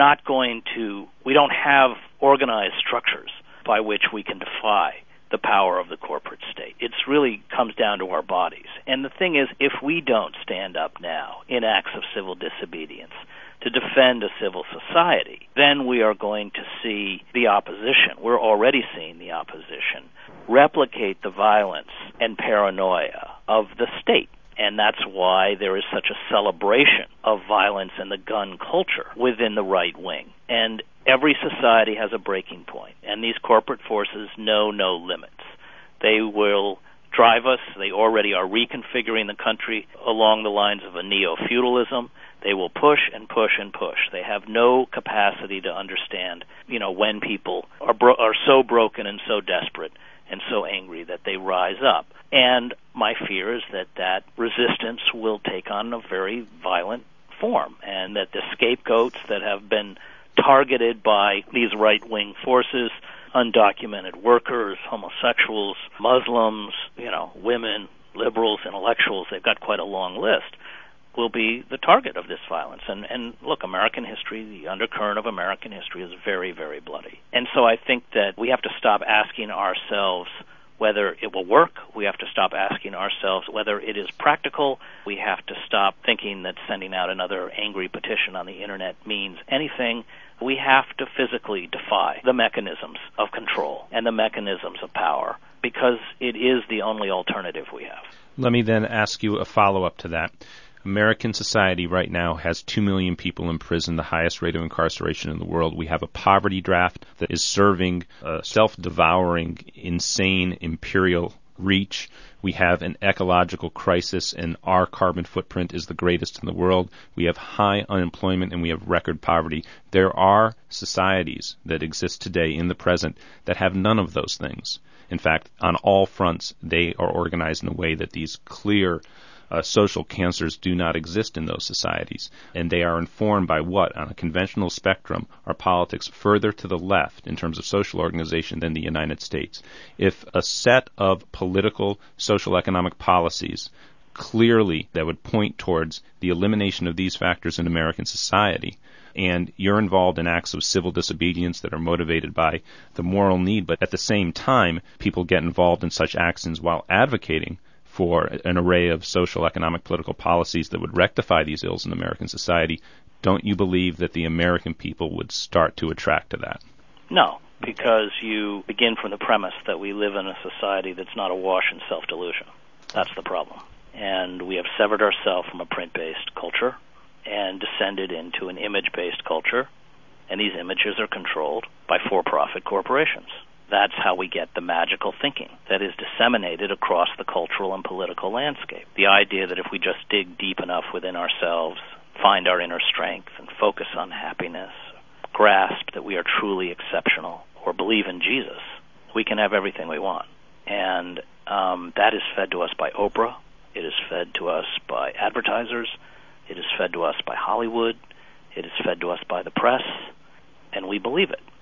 don't have organized structures by which we can defy the power of the corporate state. It really comes down to our bodies. And the thing is, if we don't stand up now in acts of civil disobedience to defend a civil society, then we are going to see the opposition. We're already seeing the opposition replicate the violence and paranoia of the state. And that's why there is such a celebration of violence and the gun culture within the right wing. And every society has a breaking point, and these corporate forces know no limits. They will drive us. They already are reconfiguring the country along the lines of a neo-feudalism. They will push and push and push. They have no capacity to understand, when people are so broken and so desperate and so angry that they rise up. And my fear is that resistance will take on a very violent form, and that the scapegoats that have been targeted by these right-wing forces, undocumented workers, homosexuals, Muslims, women, liberals, intellectuals, they've got quite a long list, will be the target of this violence. And look, American history, the undercurrent of American history is very, very bloody. And so I think that we have to stop asking ourselves whether it will work. We have to stop asking ourselves whether it is practical. We have to stop thinking that sending out another angry petition on the Internet means anything. We have to physically defy the mechanisms of control and the mechanisms of power, because it is the only alternative we have. Let me then ask you a follow-up to that. American society right now has 2 million people in prison, the highest rate of incarceration in the world. We have a poverty draft that is serving a self-devouring, insane imperial reach. We have an ecological crisis, and our carbon footprint is the greatest in the world. We have high unemployment, and we have record poverty. There are societies that exist today in the present that have none of those things. In fact, on all fronts, they are organized in a way that these clear social cancers do not exist in those societies. And they are informed by what, on a conventional spectrum, are politics further to the left in terms of social organization than the United States. If a set of political, social, economic policies clearly that would point towards the elimination of these factors in American society, and you're involved in acts of civil disobedience that are motivated by the moral need, but at the same time, people get involved in such actions while advocating for an array of social, economic, political policies that would rectify these ills in American society, don't you believe that the American people would start to attract to that? No, because you begin from the premise that we live in a society that's not awash in self-delusion. That's the problem. And we have severed ourselves from a print-based culture and descended into an image-based culture, and these images are controlled by for-profit corporations. That's how we get the magical thinking that is disseminated across the cultural and political landscape. The idea that if we just dig deep enough within ourselves, find our inner strength, and focus on happiness, grasp that we are truly exceptional, or believe in Jesus, we can have everything we want. And that is fed to us by Oprah. It is fed to us by advertisers. It is fed to us by Hollywood. It is fed to us by the press. And we believe it.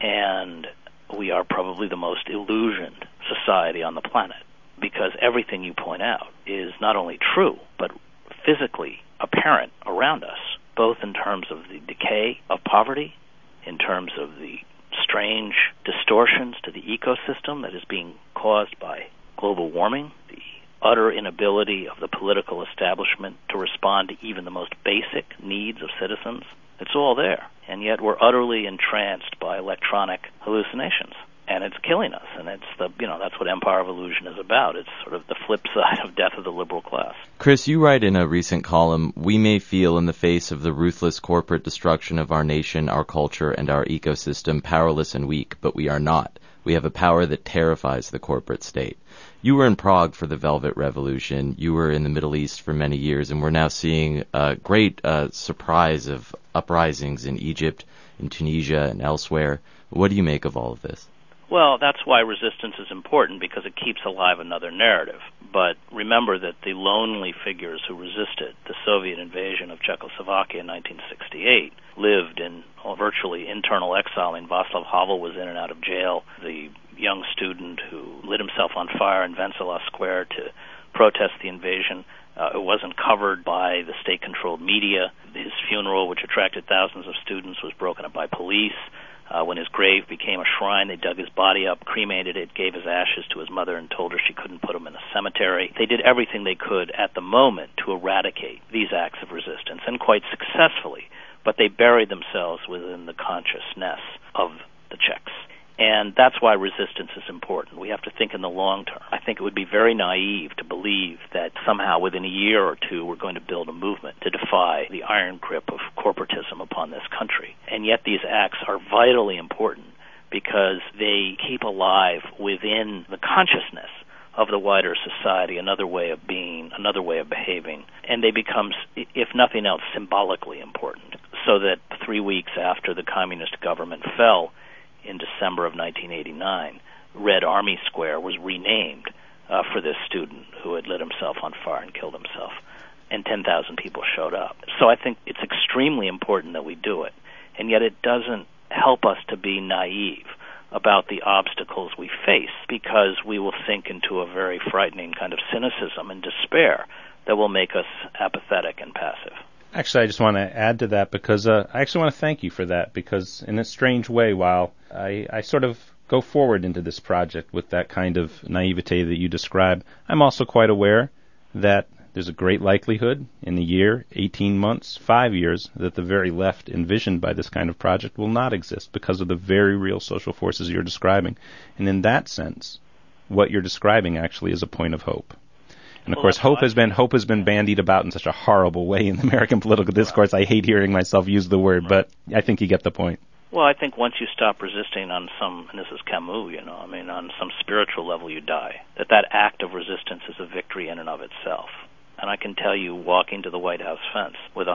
And we are probably the most illusioned society on the planet, because everything you point out is not only true, but physically apparent around us, both in terms of the decay of poverty, in terms of the strange distortions to the ecosystem that is being caused by global warming, the utter inability of the political establishment to respond to even the most basic needs of citizens. It's all there, and yet we're utterly entranced by electronic hallucinations, and it's killing us. And it's that's what Empire of Illusion is about. It's sort of the flip side of Death of the Liberal Class. Chris, you write in a recent column, we may feel in the face of the ruthless corporate destruction of our nation, our culture, and our ecosystem powerless and weak, but we are not. We have a power that terrifies the corporate state. You were in Prague for the Velvet Revolution. You were in the Middle East for many years, and we're now seeing a great surprise of uprisings in Egypt, in Tunisia, and elsewhere. What do you make of all of this? Well, that's why resistance is important, because it keeps alive another narrative. But remember that the lonely figures who resisted the Soviet invasion of Czechoslovakia in 1968 lived in virtually internal exile. I mean, Václav Havel was in and out of jail. The young student who lit himself on fire in Wenceslas Square to protest the invasion, it wasn't covered by the state-controlled media. His funeral, which attracted thousands of students, was broken up by police. When his grave became a shrine, they dug his body up, cremated it, gave his ashes to his mother, and told her she couldn't put him in a cemetery. They did everything they could at the moment to eradicate these acts of resistance, and quite successfully, but they buried themselves within the consciousness of the Czechs. And that's why resistance is important. We have to think in the long term. I think it would be very naive to believe that somehow within a year or two we're going to build a movement to defy the iron grip of corporatism upon this country. And yet these acts are vitally important because they keep alive within the consciousness of the wider society another way of being, another way of behaving. And they become, if nothing else, symbolically important. So that 3 weeks after the communist government fell, in December of 1989, Red Army Square was renamed for this student who had lit himself on fire and killed himself, and 10,000 people showed up. So I think it's extremely important that we do it, and yet it doesn't help us to be naive about the obstacles we face, because we will sink into a very frightening kind of cynicism and despair that will make us apathetic and passive. Actually, I just want to add to that, because I actually want to thank you for that, because in a strange way, while I sort of go forward into this project with that kind of naivete that you describe, I'm also quite aware that there's a great likelihood in a year, 18 months, 5 years, that the very left envisioned by this kind of project will not exist because of the very real social forces you're describing. And in that sense, what you're describing actually is a point of hope. And of course, hope has been bandied about in such a horrible way in the American political discourse. I hate hearing myself use the word, but I think you get the point. Well, I think once you stop resisting on some, and this is Camus, on some spiritual level you die. That act of resistance is a victory in and of itself. And I can tell you, walking to the White House fence with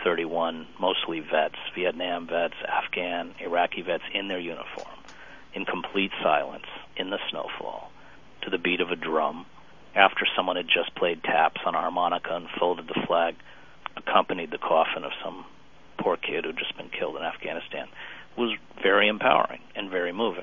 131 mostly vets, Vietnam vets, Afghan, Iraqi vets in their uniform, in complete silence, in the snowfall, to the beat of a drum, after someone had just played taps on a harmonica and folded the flag, accompanied the coffin of some poor kid who'd just been killed in Afghanistan, was very empowering and very moving.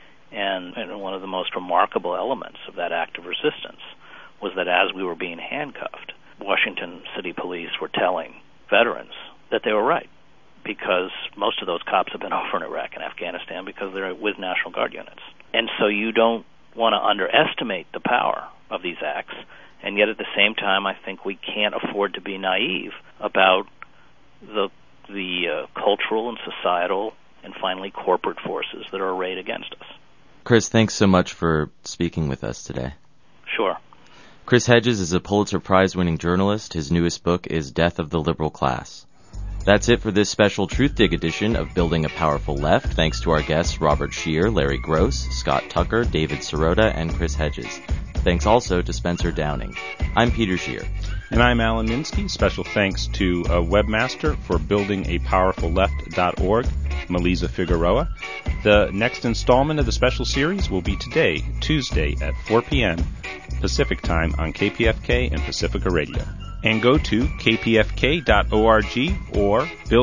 And one of the most remarkable elements of that act of resistance was that as we were being handcuffed, Washington City Police were telling veterans that they were right, because most of those cops have been over in Iraq and Afghanistan because they're with National Guard units. And so you don't want to underestimate the power of these acts, and yet at the same time I think we can't afford to be naive about the the cultural and societal and finally corporate forces that are arrayed against us. Chris, thanks so much for speaking with us today. Sure. Chris Hedges is a Pulitzer Prize-winning journalist. His newest book is Death of the Liberal Class. That's it for this special Truth Dig edition of Building a Powerful Left. Thanks to our guests Robert Scheer, Larry Gross, Scott Tucker, David Sirota, and Chris Hedges. Thanks also to Spencer Downing. I'm Peter Scheer. And I'm Alan Minsky. Special thanks to webmaster for buildingapowerfulleft.org, Melisa Figueroa. The next installment of the special series will be today, Tuesday at 4 p.m. Pacific Time on KPFK and Pacifica Radio. And go to kpfk.org or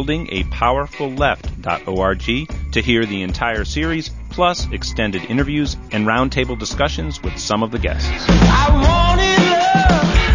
buildingapowerfulleft.org to hear the entire series, plus extended interviews and roundtable discussions with some of the guests. I wanted love.